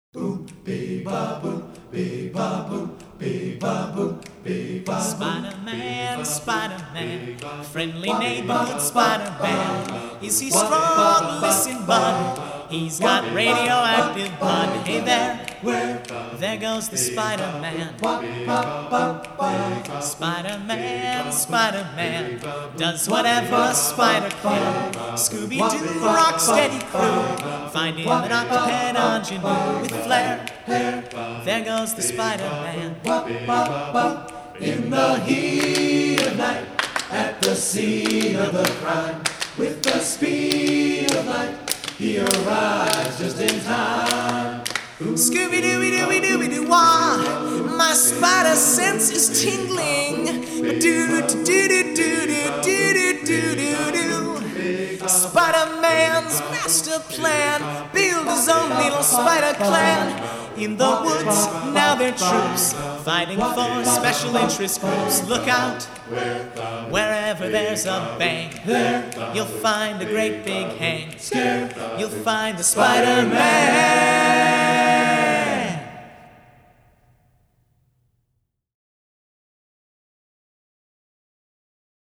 Boom, ba boom, ba boom, ba boom, ba Spider-Man, Spider-Man, friendly neighborhood Spider-Man. Is he strong? Listen, bud. He's got radioactive blood. Hey there goes the Spider-Man. Spider-Man, Spider-Man, does whatever a spider can. Scooby-Doo, rock-steady crew, finding an octoped ingenue with flair. There goes the Spider-Man. In the heat of night, at the scene of the crime, with the speed of light, he arrives just in time. Scooby-Dooby-Dooby-Dooby-Doo-wah, my spider sense is tingling. Do-do-do-do-do-do-do-do-do. Spider-Man's master plan, build his own little spider clan. In the woods, now they're troops, fighting for special interest groups. Look out, wherever there's a bang, you'll find a great big hang. You'll find the Spider-Man.